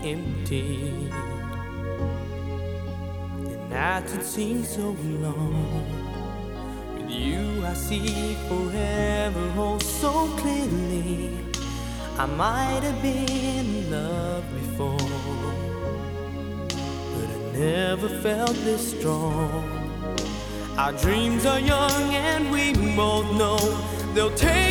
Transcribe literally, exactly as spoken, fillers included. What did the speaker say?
empty. The nights had seemed so long. With you I see forever oh so clearly. I might have been in love before, but I never felt this strong. Our dreams are young and we both know they'll take